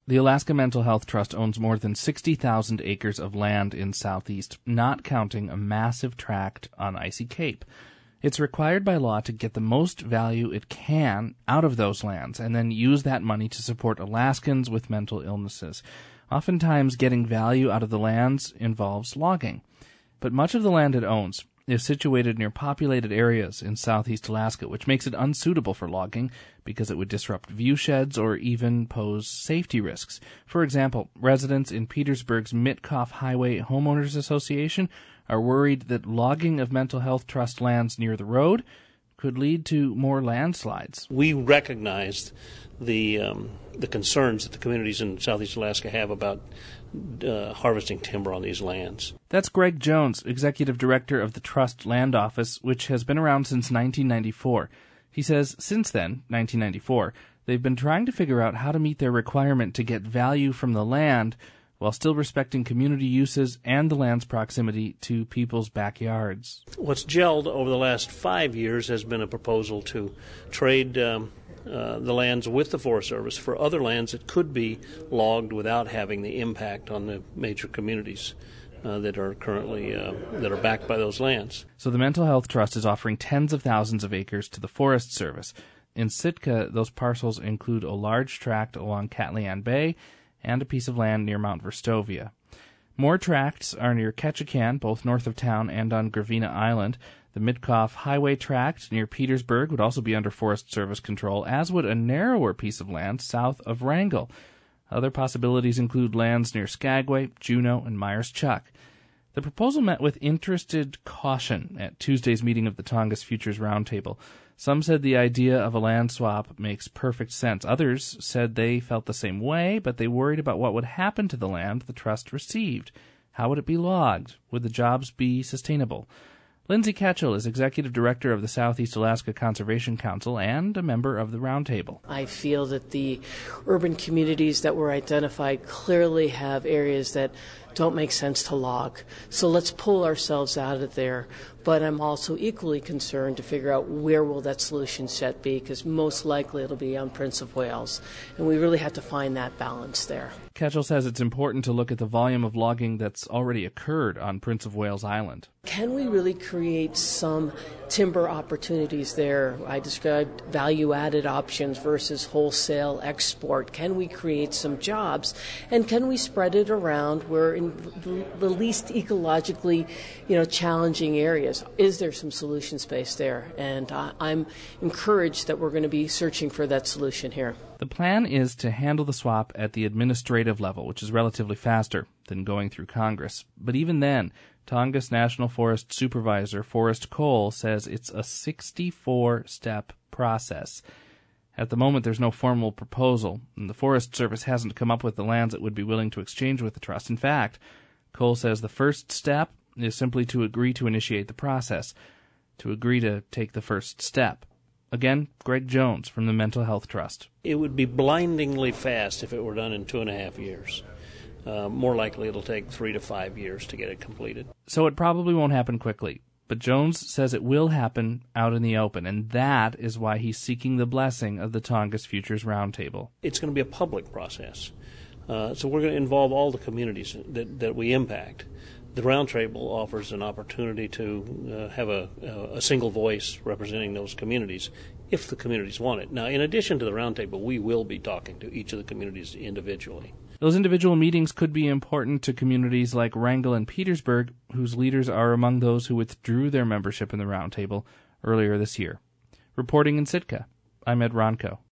The Alaska Mental Health Trust owns more than 60,000 acres of land in Southeast, not counting a massive tract on Icy Cape. It's required by law to get the most value it can out of those lands and then use that money to support Alaskans with mental illnesses. Oftentimes, getting value out of the lands involves logging. But much of the land it owns is situated near populated areas in southeast Alaska, which makes it unsuitable for logging because it would disrupt viewsheds or even pose safety risks. For example, residents in Petersburg's Mitkoff Highway Homeowners Association are worried that logging of mental health trust lands near the road could lead to more landslides. We recognized the concerns that the communities in southeast Alaska have about harvesting timber on these lands. That's Greg Jones, Executive Director of the Trust Land Office, which has been around since 1994. He says since then, 1994, they've been trying to figure out how to meet their requirement to get value from the land while still respecting community uses and the land's proximity to people's backyards. What's gelled over the last 5 years has been a proposal to trade the lands with the Forest Service for other lands that could be logged without having the impact on the major communities that are currently that are backed by those lands. So the Mental Health Trust is offering tens of thousands of acres to the Forest Service. In Sitka, those parcels include a large tract along Katlian Bay and a piece of land near Mount Verstovia. More tracts are near Ketchikan, both north of town and on Gravina Island. The Mitkoff Highway tract near Petersburg would also be under Forest Service control, as would a narrower piece of land south of Wrangell. Other possibilities include lands near Skagway, Juneau, and Myers-Chuck. The proposal met with interested caution at Tuesday's meeting of the Tongass Futures Roundtable. Some said the idea of a land swap makes perfect sense. Others said they felt the same way, but they worried about what would happen to the land the trust received. How would it be logged? Would the jobs be sustainable? Lindsay Ketchell is Executive Director of the Southeast Alaska Conservation Council and a member of the Roundtable. I feel that the urban communities that were identified clearly have areas that don't make sense to log. So let's pull ourselves out of there. But I'm also equally concerned to figure out where will that solution set be, because most likely it'll be on Prince of Wales. And we really have to find that balance there. Ketchell says it's important to look at the volume of logging that's already occurred on Prince of Wales Island. Can we really create some timber opportunities there? I described value-added options versus wholesale export. Can we create some jobs? And can we spread it around where in the least ecologically, challenging areas? Is there some solution space there? And I'm encouraged that we're going to be searching for that solution here. The plan is to handle the swap at the administrative level, which is relatively faster than going through Congress. But even then, Tongass National Forest Supervisor Forrest Cole says it's a 64-step process. At the moment, there's no formal proposal, and the Forest Service hasn't come up with the lands it would be willing to exchange with the trust. In fact, Cole says the first step is simply to agree to initiate the process, to agree to take the first step. Again, Greg Jones from the Mental Health Trust. It would be blindingly fast if it were done in 2.5 years. More likely it'll take 3 to 5 years to get it completed. So it probably won't happen quickly. But Jones says it will happen out in the open, and that is why he's seeking the blessing of the Tongass Futures Roundtable. It's going to be a public process. So we're going to involve all the communities that we impact. The Roundtable offers an opportunity to have a single voice representing those communities if the communities want it. Now, in addition to the Roundtable, we will be talking to each of the communities individually. Those individual meetings could be important to communities like Wrangell and Petersburg, whose leaders are among those who withdrew their membership in the Roundtable earlier this year. Reporting in Sitka, I'm Ed Ronco.